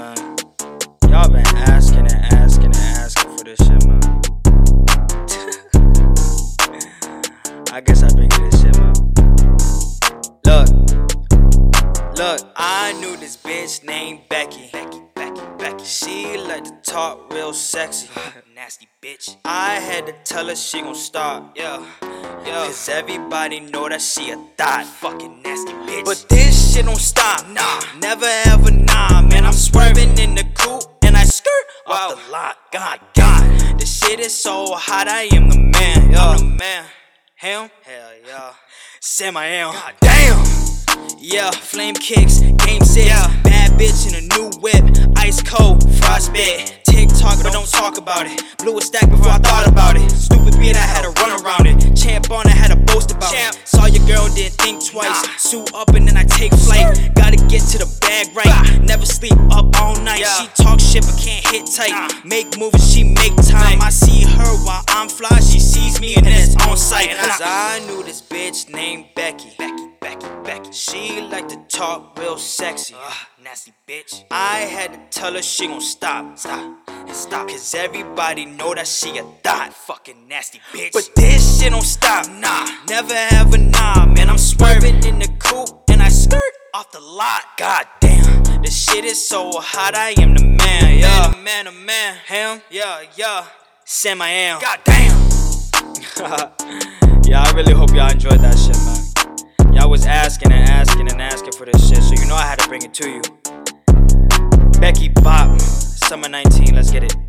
man. Y'all been asking for this shit, man. I guess I bring you this shit, man. Look, I knew this bitch named Becky. She like to talk real sexy. Nasty bitch. I had to tell her she gon' stop. Yeah. Cause everybody know that she a thot. Fucking nasty bitch. But this shit don't stop. Nah, never ever nah. Man, I'm swerving in the coupe and I skirt off the lot. God, this shit is so hot. I am the man. I'm the man. Him? Hell yeah. Sam I am. God damn. Yeah, flame kicks, game 6, bad bitch in a new whip, ice cold, frostbite, TikTok but don't talk about it, blew a stack before I thought about it, stupid beat I had to run around it, champ on I had to boast about it, saw your girl didn't think twice, suit up and then I take flight, gotta get to the bag right, never sleep up all night, she talk shit but can't hit tight, make moves she make time, I see her while I'm fly, she sees me and then it's on sight, cause I knew this bitch named Becky. She like to talk real sexy, nasty bitch. I had to tell her she gon' stop. Cause everybody know that she a thot. Fucking nasty bitch. But this shit don't stop, nah, never ever nah. Man, I'm swerving in the coupe and I skirt off the lot. God damn, this shit is so hot. I am the man, yeah. The man. Him, yeah. Sam I am. God damn. Yeah, I really hope y'all enjoyed that shit, man. Y'all was asking for this shit, so you know I had to bring it to you. Becky Bop, Summer 19, let's get it.